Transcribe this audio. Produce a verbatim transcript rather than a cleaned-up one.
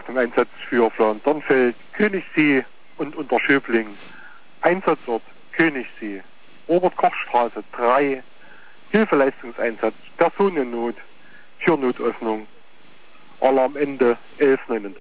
Achtung, Einsatz für Flauen-Dornfeld, Königssee und Unterschöbling. Einsatzort Königssee. Robert-Koch-Straße drei. Hilfeleistungseinsatz, Personennot, Türnotöffnung. Alarmende elf neununddreißig.